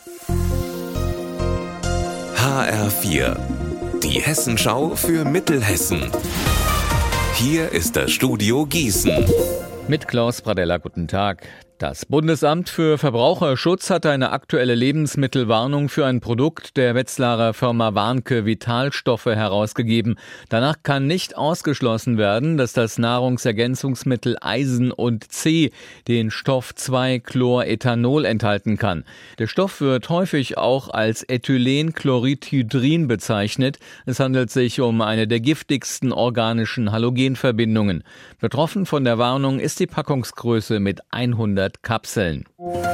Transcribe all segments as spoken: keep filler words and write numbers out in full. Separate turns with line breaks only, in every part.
H R vier, die Hessenschau für Mittelhessen. Hier ist das Studio Gießen.
Mit Klaus Pradella, guten Tag. Das Bundesamt für Verbraucherschutz hat eine aktuelle Lebensmittelwarnung für ein Produkt der Wetzlarer Firma Warnke Vitalstoffe herausgegeben. Danach kann nicht ausgeschlossen werden, dass das Nahrungsergänzungsmittel Eisen und C den Stoff zwei Chlorethanol enthalten kann. Der Stoff wird häufig auch als Ethylenglucohydrin bezeichnet. Es handelt sich um eine der giftigsten organischen Halogenverbindungen. Betroffen von der Warnung ist die Packungsgröße mit hundert Kapseln.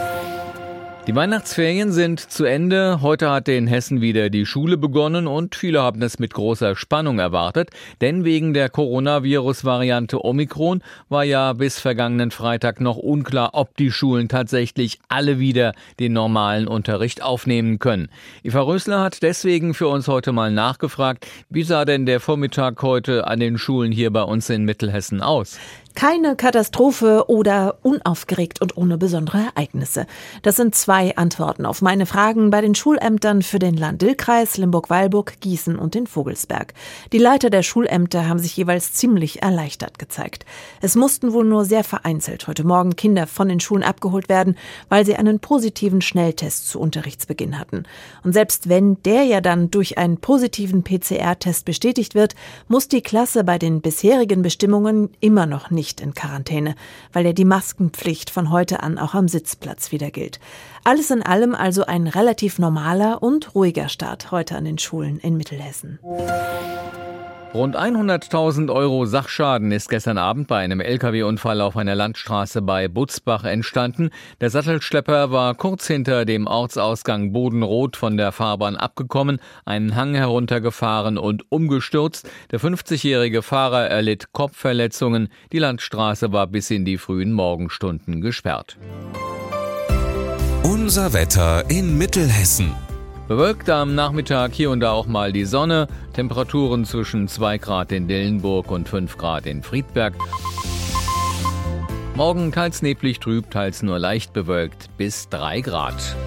Die Weihnachtsferien sind zu Ende. Heute hat in Hessen wieder die Schule begonnen und viele haben es mit großer Spannung erwartet, denn wegen der Coronavirus-Variante Omikron war ja bis vergangenen Freitag noch unklar, ob die Schulen tatsächlich alle wieder den normalen Unterricht aufnehmen können. Eva Rösler hat deswegen für uns heute mal nachgefragt, wie sah denn der Vormittag heute an den Schulen hier bei uns in Mittelhessen aus?
Keine Katastrophe oder unaufgeregt und ohne besondere Ereignisse. Das sind zwei Antworten auf meine Fragen bei den Schulämtern für den Lahn-Dill-Kreis, Limburg-Weilburg, Gießen und den Vogelsberg. Die Leiter der Schulämter haben sich jeweils ziemlich erleichtert gezeigt. Es mussten wohl nur sehr vereinzelt heute Morgen Kinder von den Schulen abgeholt werden, weil sie einen positiven Schnelltest zu Unterrichtsbeginn hatten. Und selbst wenn der ja dann durch einen positiven P C R-Test bestätigt wird, muss die Klasse bei den bisherigen Bestimmungen immer noch nicht in Quarantäne, weil ja die Maskenpflicht von heute an auch am Sitzplatz wieder gilt. Alles in allem also ein relativ normaler und ruhiger Start heute an den Schulen in Mittelhessen.
Rund hunderttausend Euro Sachschaden ist gestern Abend bei einem L K W-Unfall auf einer Landstraße bei Butzbach entstanden. Der Sattelschlepper war kurz hinter dem Ortsausgang Bodenroth von der Fahrbahn abgekommen, einen Hang heruntergefahren und umgestürzt. Der fünfzigjährige Fahrer erlitt Kopfverletzungen. Die Landstraße war bis in die frühen Morgenstunden gesperrt.
Unser Wetter in Mittelhessen.
Bewölkt am Nachmittag hier und da auch mal die Sonne. Temperaturen zwischen zwei Grad in Dillenburg und fünf Grad in Friedberg. Morgen teils neblig trüb, teils nur leicht bewölkt bis drei Grad.